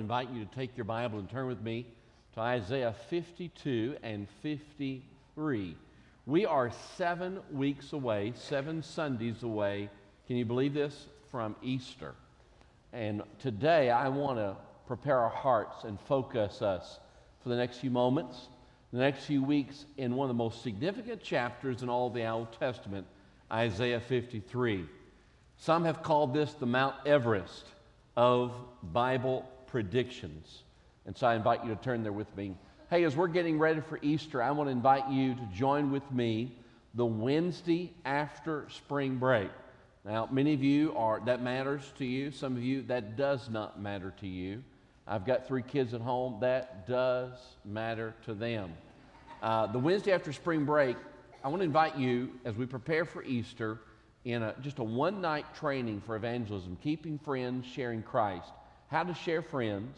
invite you to take your Bible and turn with me to Isaiah 52 and 53. We are 7 weeks away, 7 Sundays away, can you believe this, from Easter. And today I want to prepare our hearts and focus us for the next few moments, the next few weeks in one of the most significant chapters in all the Old Testament, Isaiah 53. Some have called this the Mount Everest of Bible predictions. And so I invite you to turn there with me. Hey, as we're getting ready for Easter, I want to invite you to join with me the Wednesday after spring break. Now, many of you that matters to you. Some of you, that does not matter to you. I've got 3 kids at home. That does matter to them. The Wednesday after spring break, I want to invite you, as we prepare for Easter, in just a one-night training for evangelism, keeping friends, sharing Christ. How to share friends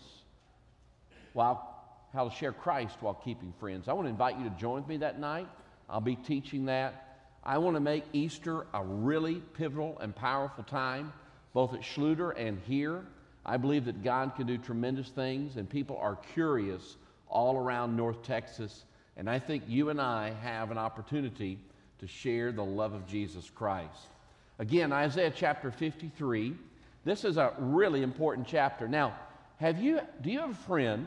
how to share Christ while keeping friends. I want to invite you to join with me that night. I'll be teaching that. I want to make Easter a really pivotal and powerful time, both at Schluter and here. I believe that God can do tremendous things, and people are curious all around North Texas. And I think you and I have an opportunity to share the love of Jesus Christ. Again, Isaiah chapter 53. This is a really important chapter. Now, do you have a friend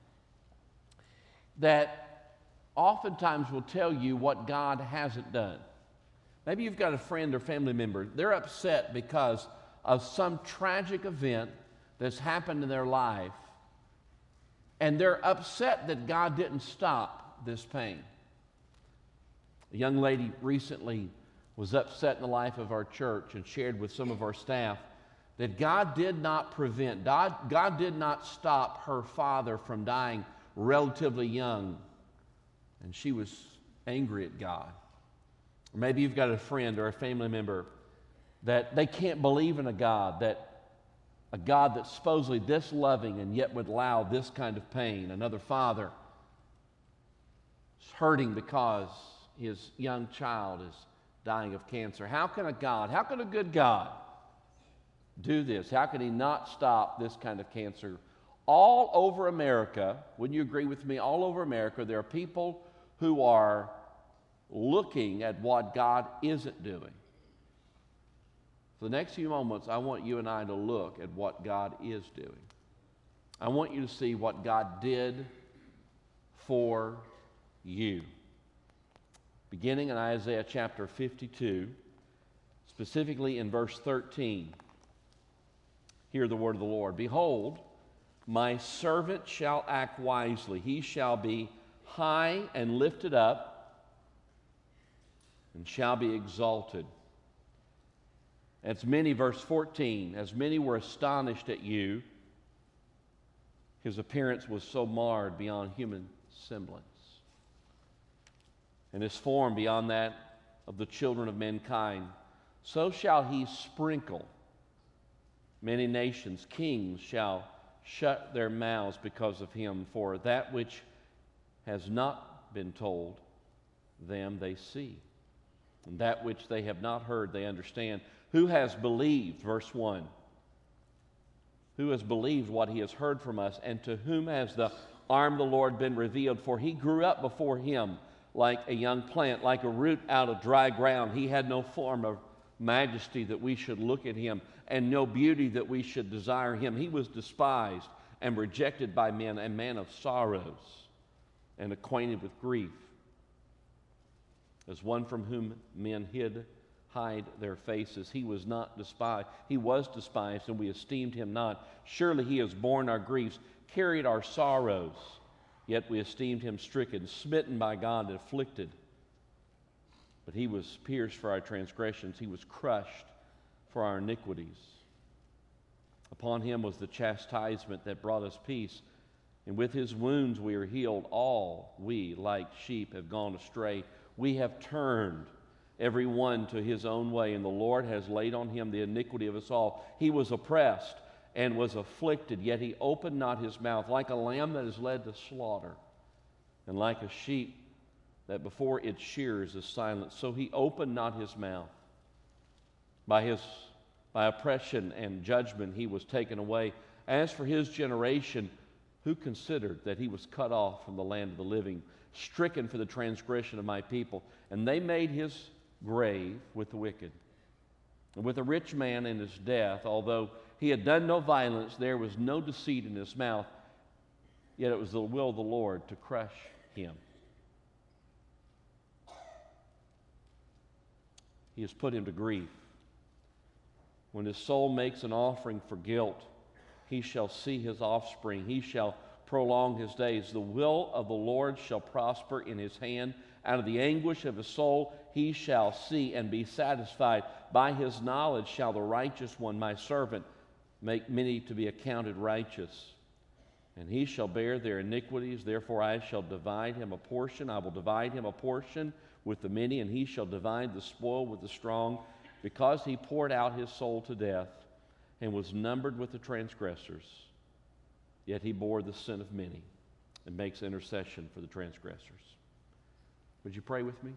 that oftentimes will tell you what God hasn't done? Maybe you've got a friend or family member. They're upset because of some tragic event that's happened in their life, and they're upset that God didn't stop this pain. A young lady recently was upset in the life of our church and shared with some of our staff that God did not prevent, God did not stop her father from dying relatively young, and she was angry at God. Or maybe you've got a friend or a family member that they can't believe in a God that's supposedly this loving and yet would allow this kind of pain. Another father is hurting because his young child is dying of cancer. How can a good God do this? How can he not stop this kind of cancer? All over America, wouldn't you agree with me? All over America, there are people who are looking at what God isn't doing. For the next few moments, I want you and I to look at what God is doing. I want you to see what God did for you. Beginning in Isaiah chapter 52, specifically in verse 13, hear the word of the Lord. Behold, my servant shall act wisely. He shall be high and lifted up and shall be exalted. As many, verse 14, as many were astonished at you, his appearance was so marred beyond human semblance, and his form beyond that of the children of mankind. So shall he sprinkle many nations. Kings shall shut their mouths because of him, for that which has not been told them they see, and that which they have not heard they understand. Who has believed, verse 1, who has believed what he has heard from us, and to whom has the arm of the Lord been revealed? For he grew up before him like a young plant, like a root out of dry ground. He had no form of majesty that we should look at him, and no beauty that we should desire him. He was despised and rejected by men, a man of sorrows and acquainted with grief, as one from whom men hide their faces. He was despised, and we esteemed him not. Surely he has borne our griefs, carried our sorrows, yet we esteemed him stricken, smitten by God, and afflicted. But he was pierced for our transgressions, he was crushed for our iniquities. Upon him was the chastisement that brought us peace, and with his wounds we are healed. All we, like sheep, have gone astray. We have turned every one to his own way, and the Lord has laid on him the iniquity of us all. He was oppressed and was afflicted, yet he opened not his mouth. Like a lamb that is led to slaughter, and like a sheep that before its shearers is silent, so he opened not his mouth. By oppression and judgment he was taken away. As for his generation, who considered that he was cut off from the land of the living, stricken for the transgression of my people? And they made his grave with the wicked, and with a rich man in his death. Although he had done no violence, there was no deceit in his mouth, yet it was the will of the Lord to crush him. He has put him to grief. When his soul makes an offering for guilt, he shall see his offspring. He shall prolong his days. The will of the Lord shall prosper in his hand. Out of the anguish of his soul he shall see and be satisfied. By his knowledge shall the righteous one, my servant, make many to be accounted righteous. And he shall bear their iniquities. Therefore I shall divide him a portion. I will divide him a portion with the many, and he shall divide the spoil with the strong, because he poured out his soul to death and was numbered with the transgressors. Yet he bore the sin of many and makes intercession for the transgressors. Would you pray with me?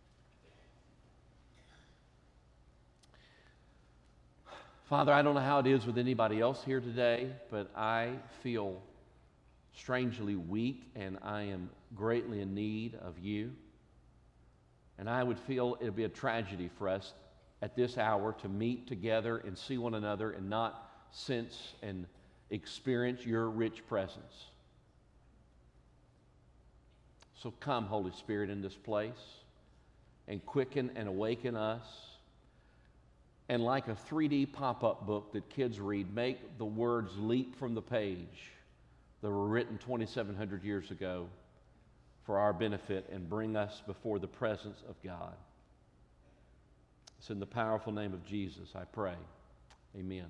Father, I don't know how it is with anybody else here today, but I feel strangely weak, and I am greatly in need of you. And I would feel it would be a tragedy for us at this hour to meet together and see one another and not sense and experience your rich presence. So come, Holy Spirit, in this place and quicken and awaken us. And like a 3D pop-up book that kids read, make the words leap from the page that were written 2,700 years ago for our benefit and bring us before the presence of God. It's in the powerful name of Jesus I pray. Amen.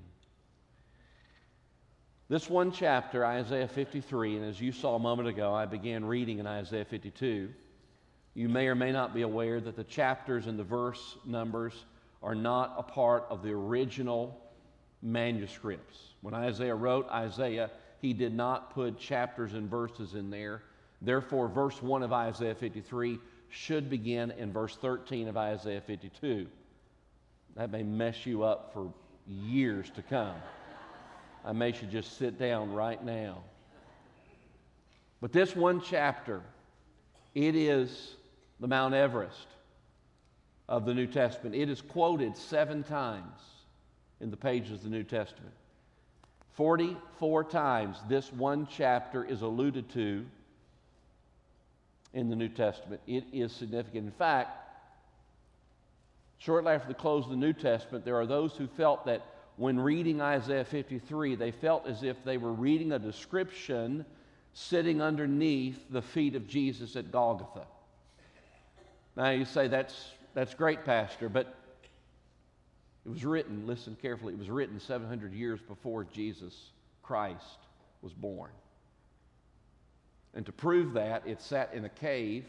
This one chapter, Isaiah 53, and as you saw a moment ago, I began reading in Isaiah 52. You may or may not be aware that the chapters and the verse numbers are not a part of the original manuscripts. When Isaiah wrote Isaiah, he did not put chapters and verses in there. Therefore, verse 1 of Isaiah 53 should begin in verse 13 of Isaiah 52. That may mess you up for years to come. I may should just sit down right now. But this one chapter, it is the Mount Everest of the New Testament. It is quoted 7 times in the pages of the New Testament. 44 times this one chapter is alluded to in the New Testament. It is significant. In fact, shortly after the close of the New Testament, there are those who felt that when reading Isaiah 53, they felt as if they were reading a description sitting underneath the feet of Jesus at Golgotha. Now you say, that's great, Pastor, but it was written, listen carefully, it was written 700 years before Jesus Christ was born. And to prove that, it sat in a cave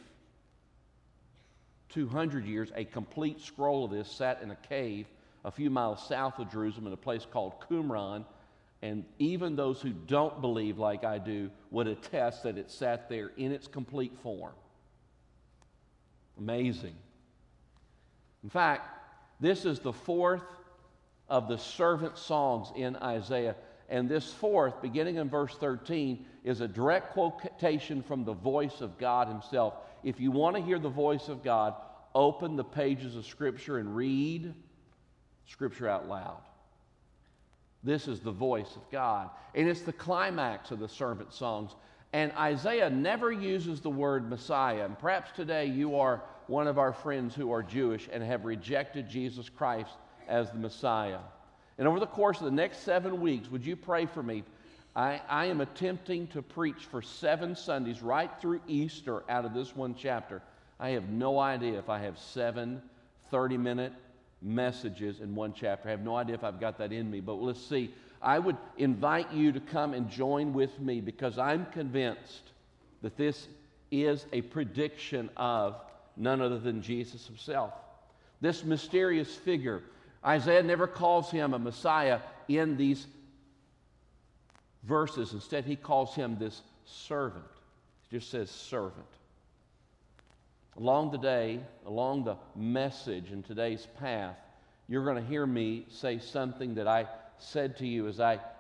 200 years. A complete scroll of this sat in a cave a few miles south of Jerusalem in a place called Qumran. And even those who don't believe like I do would attest that it sat there in its complete form. Amazing. In fact, this is the 4th of the servant songs in Isaiah. And this 4th, beginning in verse 13, is a direct quotation from the voice of God himself. If you want to hear the voice of God, open the pages of Scripture and read Scripture out loud. This is the voice of God. And it's the climax of the servant songs. And Isaiah never uses the word Messiah. And perhaps today you are one of our friends who are Jewish and have rejected Jesus Christ as the Messiah. And over the course of the next 7 weeks, would you pray for me? I am attempting to preach for 7 Sundays right through Easter out of this one chapter. I have no idea if I have 7 30-minute messages in one chapter. I have no idea if I've got that in me, but let's see. I would invite you to come and join with me because I'm convinced that this is a prediction of none other than Jesus himself. This mysterious figure. Isaiah never calls him a Messiah in these verses. Instead, he calls him this servant. He just says servant. Along the day, along the message in today's path, you're going to hear me say something that I said to you as I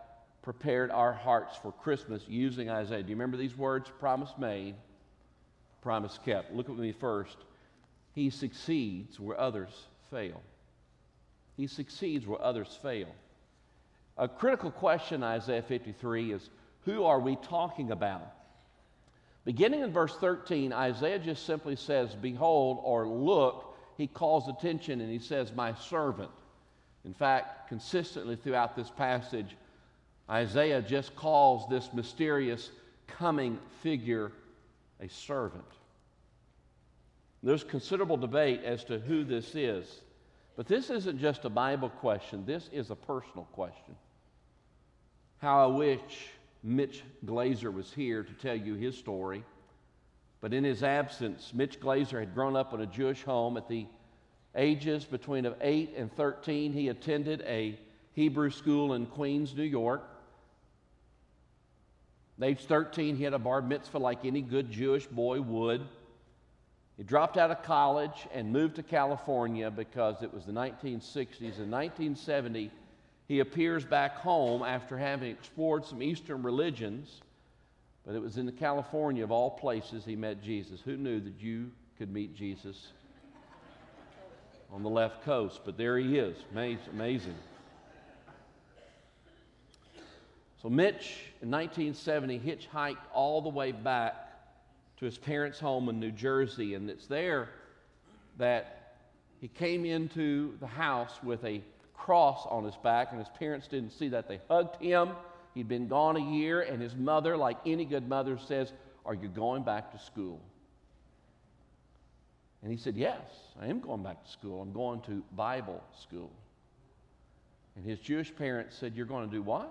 prepared our hearts for Christmas using Isaiah. Do you remember these words? Promise made, promise kept. Look at me first. He succeeds where others fail. He succeeds where others fail. A critical question in Isaiah 53 is, who are we talking about? Beginning in verse 13, Isaiah just simply says, behold, or look. He calls attention and he says, my servant. In fact, consistently throughout this passage, Isaiah just calls this mysterious coming figure a servant. There's considerable debate as to who this is. But this isn't just a Bible question. This is a personal question. How I wish Mitch Glaser was here to tell you his story. But in his absence, Mitch Glaser had grown up in a Jewish home. At the ages between 8 and 13, he attended a Hebrew school in Queens, New York. At age 13, he had a bar mitzvah like any good Jewish boy would. He dropped out of college and moved to California because it was the 1960s. In 1970, he appears back home after having explored some Eastern religions, but it was in California, of all places, he met Jesus. Who knew that you could meet Jesus on the left coast? But there he is. Amazing. So Mitch, in 1970, hitchhiked all the way back to his parents' home in New Jersey, and it's there that he came into the house with a cross on his back, and his parents didn't see that. They hugged him. He'd been gone a year, and his mother, like any good mother, says, are you going back to school? And he said, yes, I am going back to school. I'm going to Bible school. And his Jewish parents said, you're going to do what?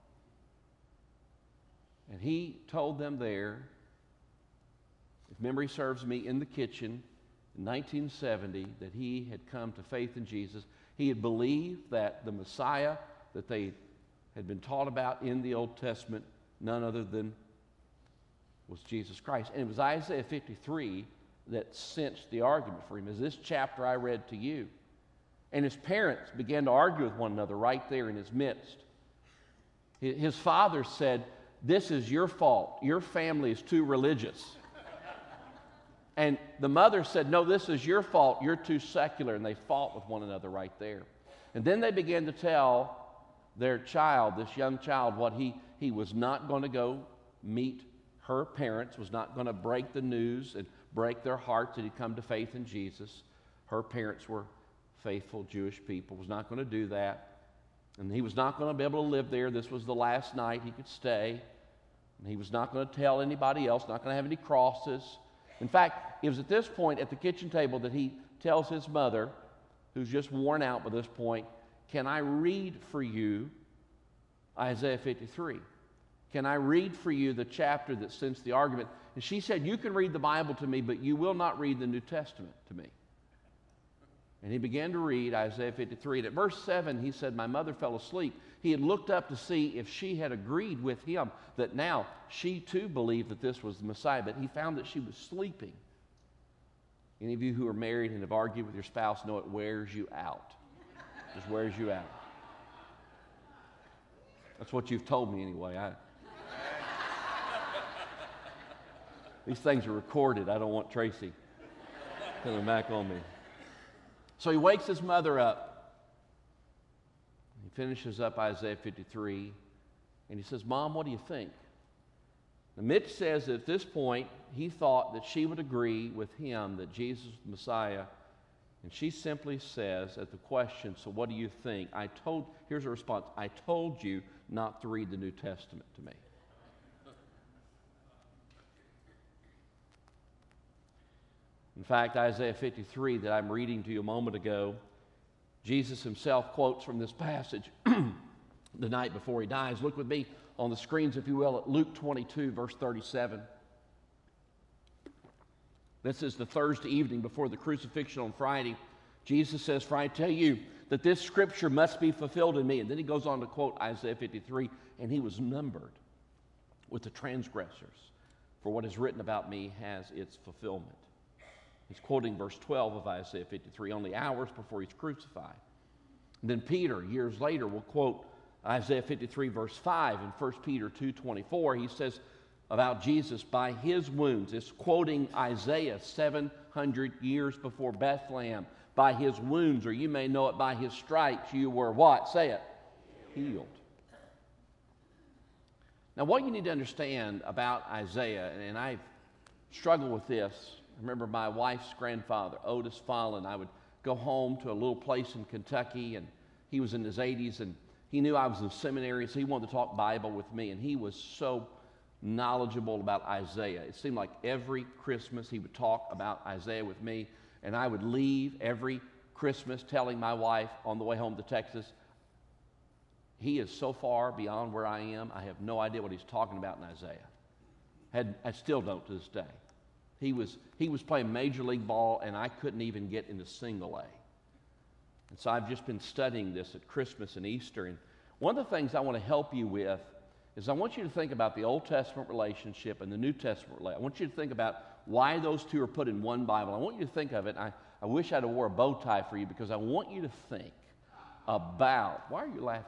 And he told them there, if memory serves me, in the kitchen in 1970, that he had come to faith in Jesus. He had believed that the Messiah that they had been taught about in the Old Testament, none other than was Jesus Christ. And it was Isaiah 53 that cinched the argument for him, as this chapter I read to you. And his parents began to argue with one another right there in his midst. His father said, this is your fault. Your family is too religious. And the mother said, no, this is your fault. You're too secular. And they fought with one another right there. And then they began to tell their child, this young child, what he was not going to go meet her parents, was not going to break the news and break their hearts that he'd come to faith in Jesus. Her parents were faithful Jewish people, was not going to do that. And he was not going to be able to live there. This was the last night he could stay. And he was not going to tell anybody else, not going to have any crosses. In fact, it was at this point at the kitchen table that he tells his mother, who's just worn out by this point, can I read for you Isaiah 53? Can I read for you the chapter that cinched the argument? And she said, you can read the Bible to me, but you will not read the New Testament to me. And he began to read Isaiah 53. And at verse 7, he said, my mother fell asleep. He had looked up to see if she had agreed with him, that now she too believed that this was the Messiah, but he found that she was sleeping. Any of you who are married and have argued with your spouse know it wears you out. It just wears you out. That's what you've told me anyway. These things are recorded. I don't want Tracy coming back on me. So he wakes his mother up. He finishes up Isaiah 53, and he says, Mom, what do you think? Now, Mitch says that at this point, he thought that she would agree with him that Jesus was the Messiah, and she simply says at the question, so what do you think? Here's her response, I told you not to read the New Testament to me. In fact, Isaiah 53 that I'm reading to you a moment ago, Jesus himself quotes from this passage the night before he dies. Look with me on the screens, if you will, at Luke 22, verse 37. This is the Thursday evening before the crucifixion on Friday. Jesus says, for I tell you that this scripture must be fulfilled in me. And then he goes on to quote Isaiah 53, and he was numbered with the transgressors, for what is written about me has its fulfillment. He's quoting verse 12 of Isaiah 53, only hours before he's crucified. And then Peter, years later, will quote Isaiah 53, verse 5, and 1 Peter 2:24, he says about Jesus, by his wounds, it's quoting Isaiah 700 years before Bethlehem. By his wounds, or you may know it by his stripes, you were what? Say it. Healed. Now, what you need to understand about Isaiah, and I've struggled with this. I remember my wife's grandfather, Otis Fallon. I would go home to a little place in Kentucky, and he was in his 80s, and he knew I was in seminary, so he wanted to talk Bible with me, and he was so knowledgeable about Isaiah. It seemed like every Christmas he would talk about Isaiah with me, and I would leave every Christmas telling my wife on the way home to Texas, he is so far beyond where I am, I have no idea what he's talking about in Isaiah. I still don't to this day. He was playing Major League ball, and I couldn't even get into single A. And so I've just been studying this at Christmas and Easter. And one of the things I want to help you with is I want you to think about the Old Testament relationship and the New Testament relationship. I want you to think about why those two are put in one Bible. I want you to think of it. I wish I'd have wore a bow tie for you because I want you to think about, why are you laughing?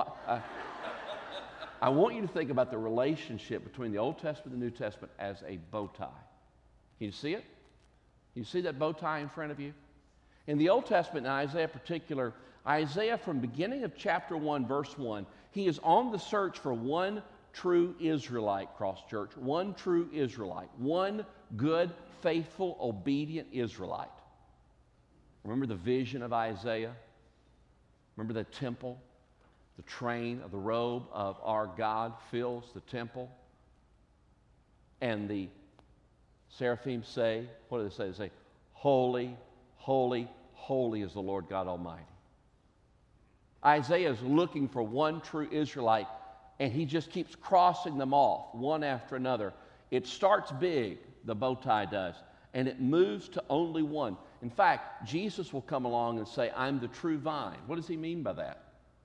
I want you to think about the relationship between the Old Testament and the New Testament as a bow tie. Can you see it? Can you see that bow tie in front of you? In the Old Testament, in Isaiah in particular, Isaiah from beginning of chapter 1, verse 1, he is on the search for one true Israelite, Cross Church, one true Israelite, one good, faithful, obedient Israelite. Remember the vision of Isaiah? Remember the temple? The train of the robe of our God fills the temple. And the seraphim say, what do they say? They say, holy, holy, holy is the Lord God Almighty. Isaiah is looking for one true Israelite, and he just keeps crossing them off, one after another. It starts big, the bow tie does, and it moves to only one. In fact, Jesus will come along and say, I'm the true vine. What does he mean by that?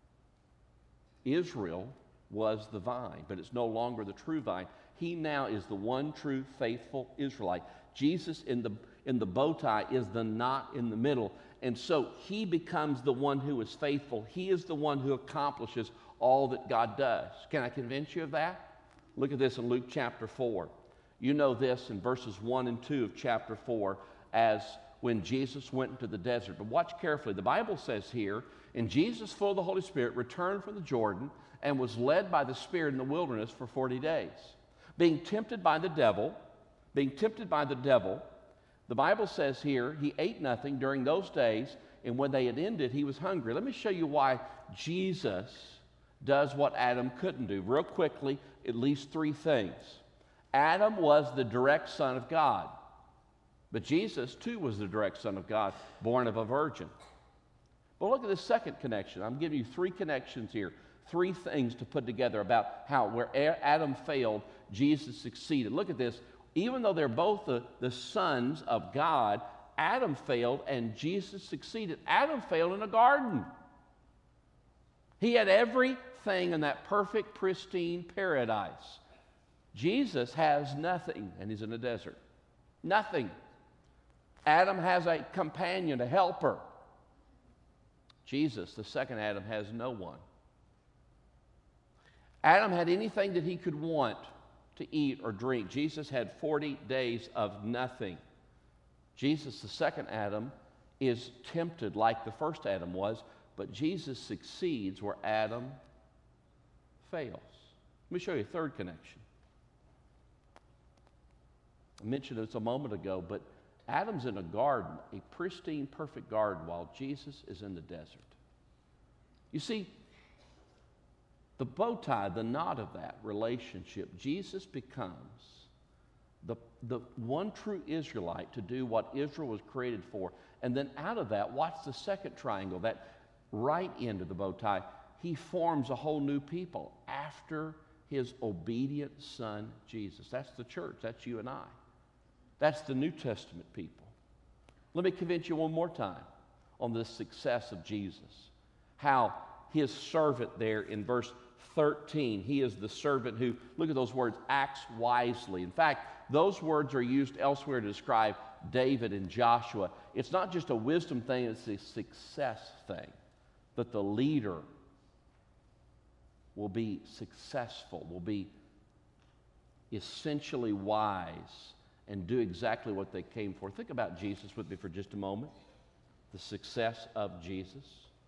Israel was the vine, but it's no longer the true vine. He now is the one true faithful Israelite. Jesus in the bow tie is the knot in the middle. And so he becomes the one who is faithful. He is the one who accomplishes all that God does. Can I convince you of that? Look at this in Luke chapter 4. You know this in verses 1 and 2 of chapter 4 as when Jesus went into the desert. But watch carefully. The Bible says here, and Jesus, full of the Holy Spirit, returned from the Jordan and was led by the Spirit in the wilderness for 40 days. Being tempted by the devil, the Bible says here, he ate nothing during those days, and when they had ended, he was hungry. Let me show you why Jesus does what Adam couldn't do. Real quickly, at least three things. Adam was the direct son of God, but Jesus, too, was the direct son of God, born of a virgin. But look at this second connection. I'm giving you three connections here, three things to put together about how where Adam failed, Jesus succeeded. Look at this. Even though they're both the sons of God, Adam failed and Jesus succeeded. Adam failed in a garden. He had everything in that perfect, pristine paradise. Jesus has nothing, and he's in a desert. Nothing. Adam has a companion, a helper. Jesus, the second Adam, has no one. Adam had anything that he could want to eat or drink. Jesus had 40 days of nothing. Jesus, the second Adam, is tempted like the first Adam was, but Jesus succeeds where Adam fails. Let me show you a third connection. I mentioned this a moment ago, but Adam's in a garden, a pristine, perfect garden, while Jesus is in the desert. You see, the bow tie, the knot of that relationship, Jesus becomes the one true Israelite to do what Israel was created for. And then out of that, watch the second triangle, that right end of the bow tie, he forms a whole new people after his obedient son, Jesus. That's the church. That's you and I. That's the New Testament people. Let me convince you one more time on the success of Jesus. How his servant there in verse 13, he is the servant who, look at those words, acts wisely. In fact, those words are used elsewhere to describe David and Joshua. It's not just a wisdom thing, it's a success thing. That the leader will be successful, will be essentially wise, and do exactly what they came for. Think about Jesus with me for just a moment. The success of Jesus.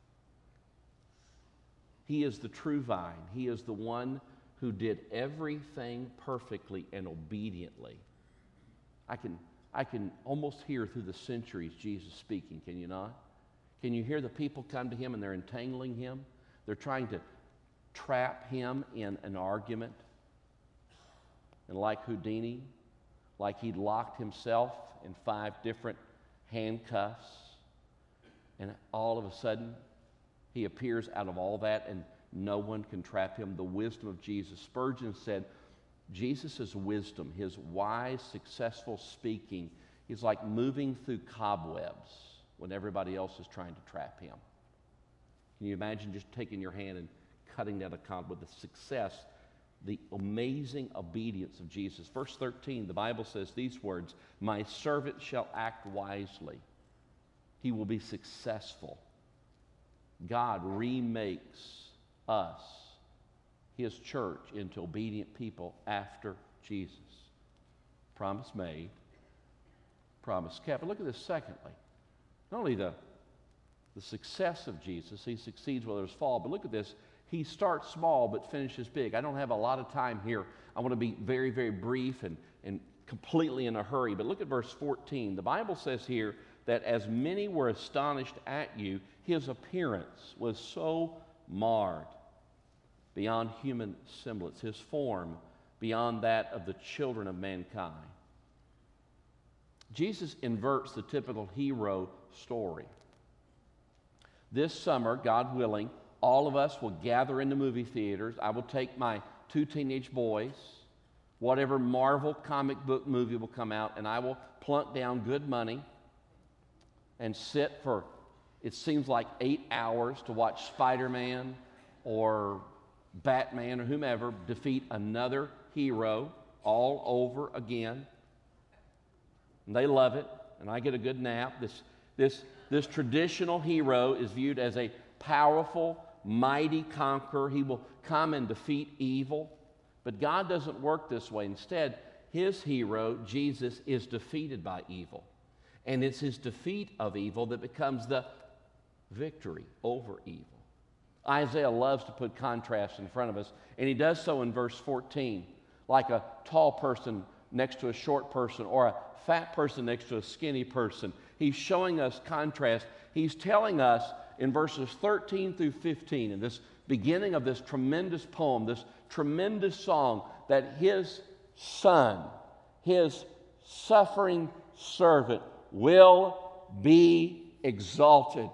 He is the true vine. He is the one who did everything perfectly and obediently. I can almost hear through the centuries Jesus speaking, can you not? Can you hear the people come to him and they're entangling him? They're trying to trap him in an argument. And like Houdini, like he'd locked himself in 5 different handcuffs, and all of a sudden he appears out of all that and no one can trap him. The wisdom of Jesus. Spurgeon said, Jesus' wisdom, his wise, successful speaking, is like moving through cobwebs when everybody else is trying to trap him. Can you imagine just taking your hand and cutting down a cobweb? The success, the amazing obedience of Jesus. Verse 13, the Bible says these words, "My servant shall act wisely. He will be successful." God remakes us, his church, into obedient people after Jesus. Promise made, promise kept. But look at this secondly. Not only the success of Jesus, he succeeds where there's fall, but look at this. He starts small but finishes big. I don't have a lot of time here. I want to be very, very brief and completely in a hurry. But look at verse 14. The Bible says here that as many were astonished at you, his appearance was so marred beyond human semblance, his form beyond that of the children of mankind. Jesus inverts the typical hero story. This summer, God willing, all of us will gather in the movie theaters. I will take my 2 teenage boys, whatever Marvel comic book movie will come out, and I will plunk down good money and sit for, it seems like 8 hours to watch Spider-Man or Batman or whomever defeat another hero all over again. And they love it, and I get a good nap. This traditional hero is viewed as a powerful, mighty conqueror. He will come and defeat evil. But God doesn't work this way. Instead, his hero, Jesus, is defeated by evil. And it's his defeat of evil that becomes the victory over evil. Isaiah loves to put contrast in front of us, and he does so in verse 14, like a tall person next to a short person or a fat person next to a skinny person. He's showing us contrast. He's telling us in verses 13 through 15, in this beginning of this tremendous poem, this tremendous song, that his son, his suffering servant, will be exalted.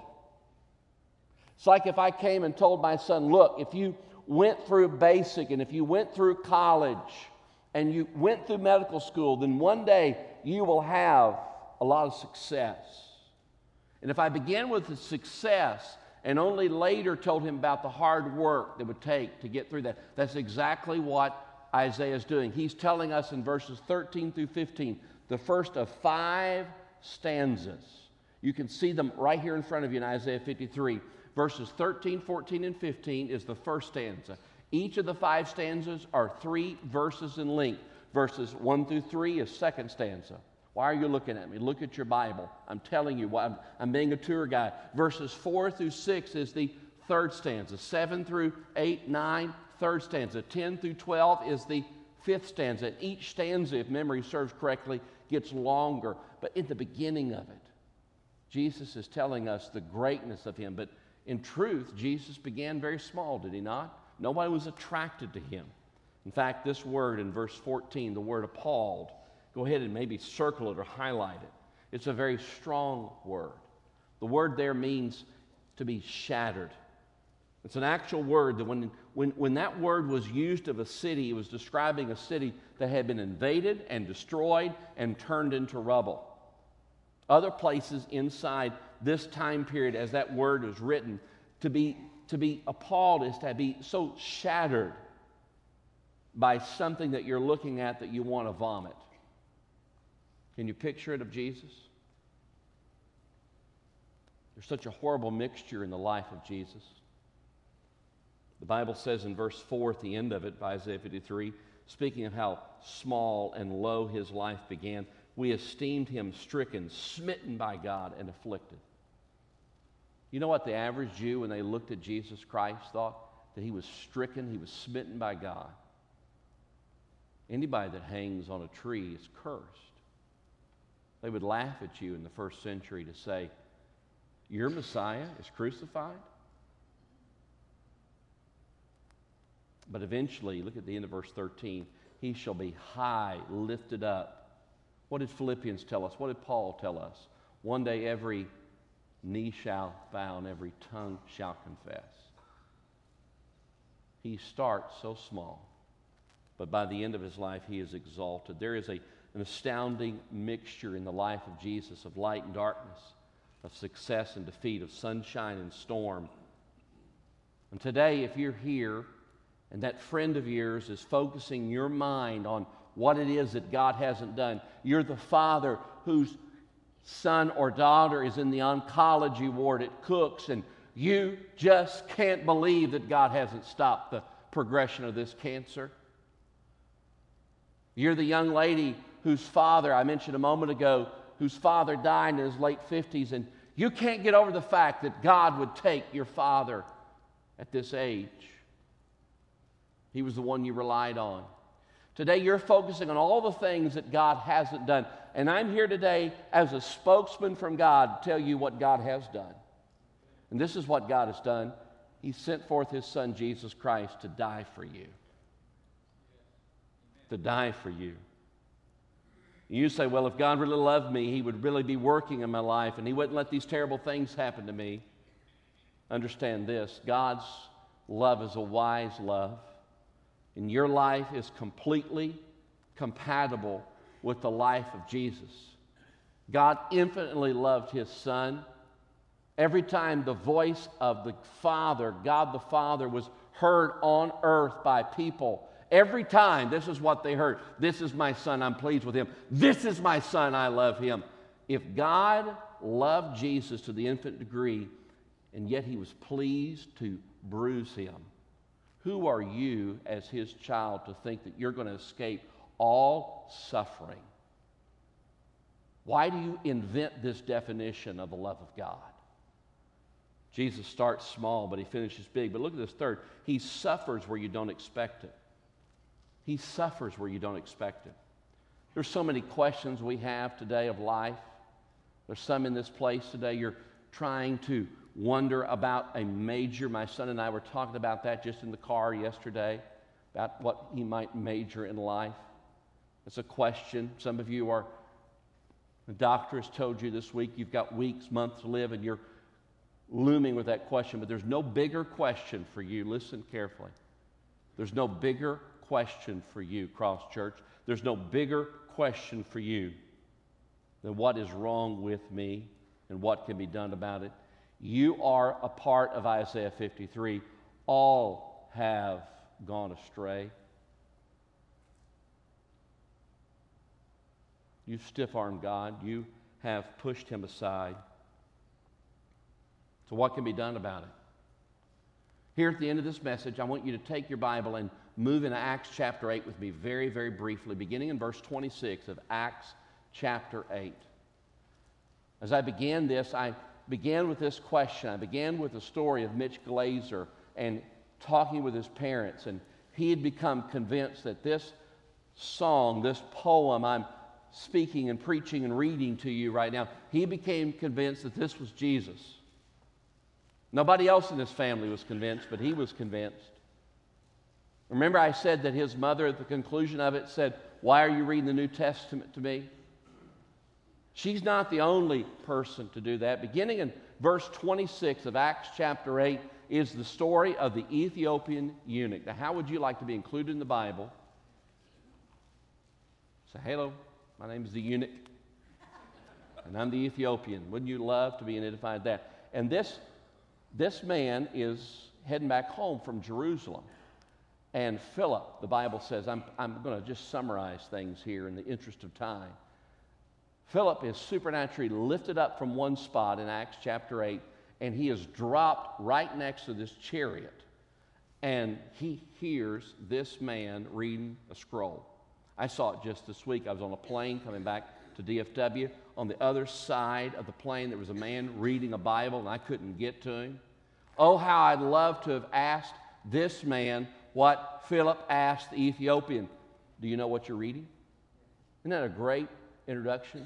It's like if I came and told my son, look, if you went through basic and if you went through college and you went through medical school, then one day you will have a lot of success. And if I began with the success and only later told him about the hard work that would take to get through that, that's exactly what Isaiah is doing. He's telling us in verses 13 through 15, the first of 5 stanzas. You can see them right here in front of you in Isaiah 53. Verses 13, 14, and 15 is the first stanza. Each of the 5 stanzas are 3 verses in length. Verses 1 through 3 is second stanza. Why are you looking at me? Look at your Bible. I'm telling you, I'm being a tour guide. Verses 4 through 6 is the third stanza. 7 through 8, 9, third stanza. 10 through 12 is the fifth stanza. And each stanza, if memory serves correctly, gets longer. But in the beginning of it, Jesus is telling us the greatness of him. But in truth, Jesus began very small, did he not? Nobody was attracted to him. In fact, this word in verse 14, the word appalled, go ahead and maybe circle it or highlight it. It's a very strong word. The word there means to be shattered. It's an actual word that when that word was used of a city, it was describing a city that had been invaded and destroyed and turned into rubble. Other places inside this time period, as that word was written, to be appalled is to be so shattered by something that you're looking at that you want to vomit. Can you picture it of Jesus? There's such a horrible mixture in the life of Jesus. The Bible says in verse 4 at the end of it, by Isaiah 53, speaking of how small and low his life began, we esteemed him stricken, smitten by God, and afflicted. You know what the average Jew, when they looked at Jesus Christ, thought? That he was stricken, he was smitten by God. Anybody that hangs on a tree is cursed. They would laugh at you in the first century to say, your Messiah is crucified? But eventually, look at the end of verse 13, he shall be high, lifted up. What did Philippians tell us? What did Paul tell us? One day every knee shall bow and every tongue shall confess. He starts so small, but by the end of his life, he is exalted. There is an astounding mixture in the life of Jesus of light and darkness, of success and defeat, of sunshine and storm. And today, if you're here and that friend of yours is focusing your mind on what it is that God hasn't done, you're the father whose son or daughter is in the oncology ward at Cook's, and you just can't believe that God hasn't stopped the progression of this cancer. You're the young lady whose father, I mentioned a moment ago, whose father died in his late 50s, and you can't get over the fact that God would take your father at this age. He was the one you relied on. Today you're focusing on all the things that God hasn't done. And I'm here today as a spokesman from God to tell you what God has done. And this is what God has done. He sent forth his son, Jesus Christ, to die for you. To die for you. You say, well, if God really loved me, he would really be working in my life and he wouldn't let these terrible things happen to me. Understand this, God's love is a wise love. And your life is completely compatible with the life of Jesus. God infinitely loved his son. Every time the voice of the Father, God the Father, was heard on earth by people, every time this is what they heard. This is my son, I'm pleased with him. This is my son, I love him. If God loved Jesus to the infinite degree, and yet he was pleased to bruise him, who are you as his child to think that you're going to escape all suffering? Why do you invent this definition of the love of God? Jesus starts small, but he finishes big. But look at this third. He suffers where you don't expect it. He suffers where you don't expect it. There's so many questions we have today of life. There's some in this place today. You're trying to wonder about a major. My son and I were talking about that just in the car yesterday, about what he might major in life. It's a question. Some of you are, the doctor has told you this week you've got weeks, months to live, and you're looming with that question. But there's no bigger question for you. Listen carefully. There's no bigger question for you, Cross Church. There's no bigger question for you than what is wrong with me and what can be done about it. You are a part of Isaiah 53. All have gone astray. You stiff-armed God. You have pushed him aside. So what can be done about it? Here at the end of this message, I want you to take your Bible and move into Acts chapter 8 with me very, very briefly, beginning in verse 26 of Acts chapter 8. As I began this, I began with this question. I began with the story of Mitch Glazer and talking with his parents, and he had become convinced that this song, this poem I'm speaking and preaching and reading to you right now, he became convinced that this was Jesus. Nobody else in his family was convinced, but he was convinced. Remember I said that his mother at the conclusion of it said, "Why are you reading the New Testament to me?" She's not the only person to do that. Beginning in verse 26 of Acts chapter 8 is the story of the Ethiopian eunuch. Now, how would you like to be included in the Bible? Say, hello, my name is the eunuch, and I'm the Ethiopian. Wouldn't you love to be identified that? And this man is heading back home from Jerusalem. And Philip, the Bible says, I'm going to just summarize things here in the interest of time. Philip is supernaturally lifted up from one spot in Acts chapter 8, and he is dropped right next to this chariot. and he hears this man reading a scroll. I saw it just this week. I was on a plane coming back to DFW. On the other side of the plane, there was a man reading a Bible, and I couldn't get to him. Oh, how I'd love to have asked this man what Philip asked the Ethiopian. Do you know what you're reading? Isn't that a great introduction?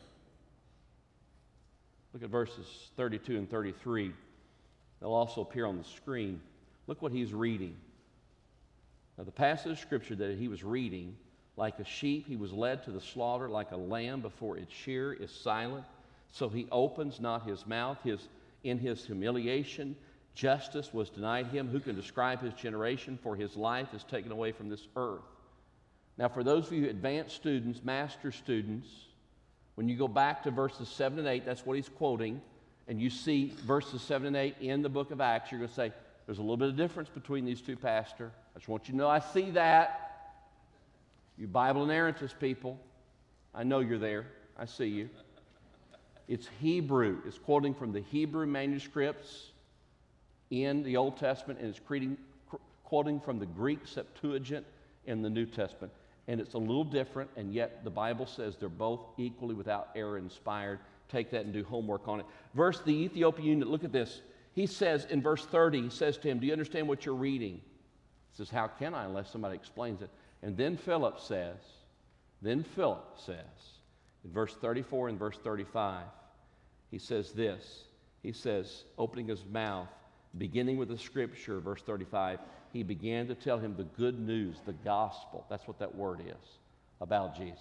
Look at verses 32 and 33. They'll also appear on the screen. Look what he's reading. Now, the passage of Scripture that he was reading, like a sheep he was led to the slaughter, like a lamb before its shearer is silent, so he opens not his mouth. In his humiliation, justice was denied him. Who can describe his generation? For his life is taken away from this earth. Now, for those of you advanced students, master students, when you go back to verses 7 and 8, that's what he's quoting, and you see verses 7 and 8 in the book of Acts, you're going to say, there's a little bit of difference between these two, Pastor. I just want you to know I see that. You Bible inerrantist people, I know you're there. I see you. It's Hebrew. It's quoting from the Hebrew manuscripts in the Old Testament, and it's quoting from the Greek Septuagint in the New Testament. And it's a little different, and yet the Bible says they're both equally without error inspired. Take that and do homework on it. Verse the Ethiopian eunuch, look at this. He says in verse 30, he says to him, do you understand what you're reading? He says, how can I unless somebody explains it? And then Philip says, in verse 34 and verse 35, he says this. He says, opening his mouth, beginning with the Scripture, verse 35, he began to tell him the good news, the gospel. That's what that word is, about Jesus.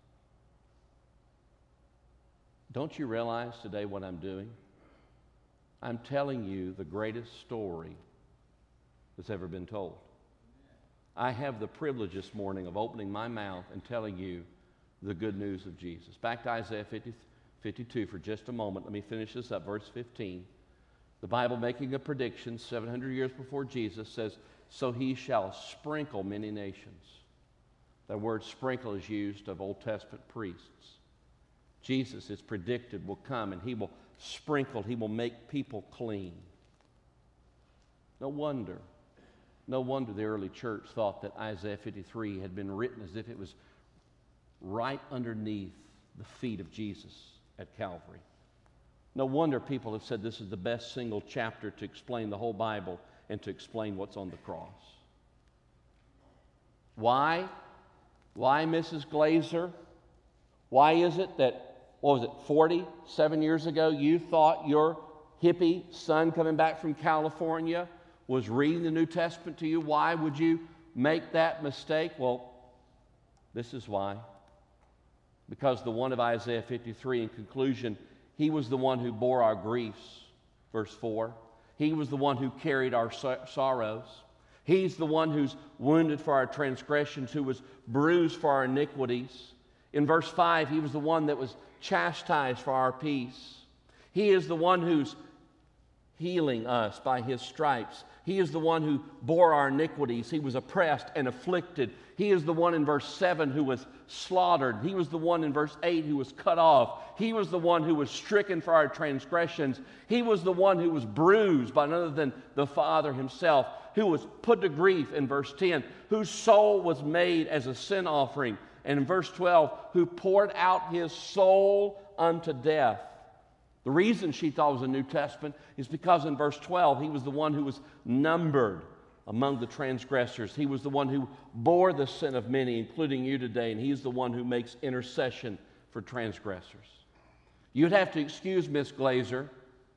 Don't you realize today what I'm doing? I'm telling you the greatest story that's ever been told. I have the privilege this morning of opening my mouth and telling you the good news of Jesus. Back to Isaiah 52 for just a moment. Let me finish this up. Verse 15. The Bible, making a prediction 700 years before Jesus, says, so he shall sprinkle many nations. That word sprinkle is used of Old Testament priests. Jesus, it's predicted, will come and he will sprinkle, he will make people clean. No wonder the early church thought that Isaiah 53 had been written as if it was right underneath the feet of Jesus at Calvary. No wonder people have said this is the best single chapter to explain the whole Bible and to explain what's on the cross. Why? Why, Mrs. Glazer? Why is it that, 47 years ago, you thought your hippie son coming back from California was reading the New Testament to you? Why would you make that mistake? Well, this is why. Because the one of Isaiah 53, in conclusion, he was the one who bore our griefs, verse 4. He was the one who carried our sorrows. He's the one who's wounded for our transgressions, who was bruised for our iniquities. In verse 5, he was the one that was chastised for our peace. He is the one who's healing us by his stripes. He is the one who bore our iniquities. He was oppressed and afflicted. He is the one in verse 7 who was slaughtered. He was the one in verse 8 who was cut off. He was the one who was stricken for our transgressions. He was the one who was bruised by none other than the Father himself, who was put to grief in verse 10, whose soul was made as a sin offering. And in verse 12, who poured out his soul unto death. The reason she thought it was a New Testament is because in verse 12, he was the one who was numbered among the transgressors. He was the one who bore the sin of many, including you today, and he's the one who makes intercession for transgressors. You'd have to excuse Miss Glazer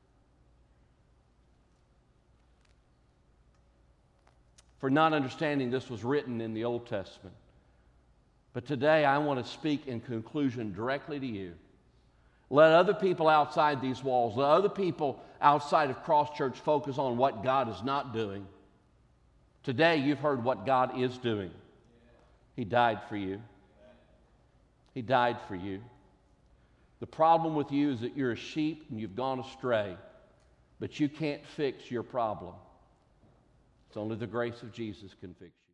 for not understanding this was written in the Old Testament. But today I want to speak in conclusion directly to you. Let other people outside these walls, let other people outside of Cross Church focus on what God is not doing. Today you've heard what God is doing. He died for you. He died for you. The problem with you is that you're a sheep and you've gone astray, but you can't fix your problem. It's only the grace of Jesus can fix you.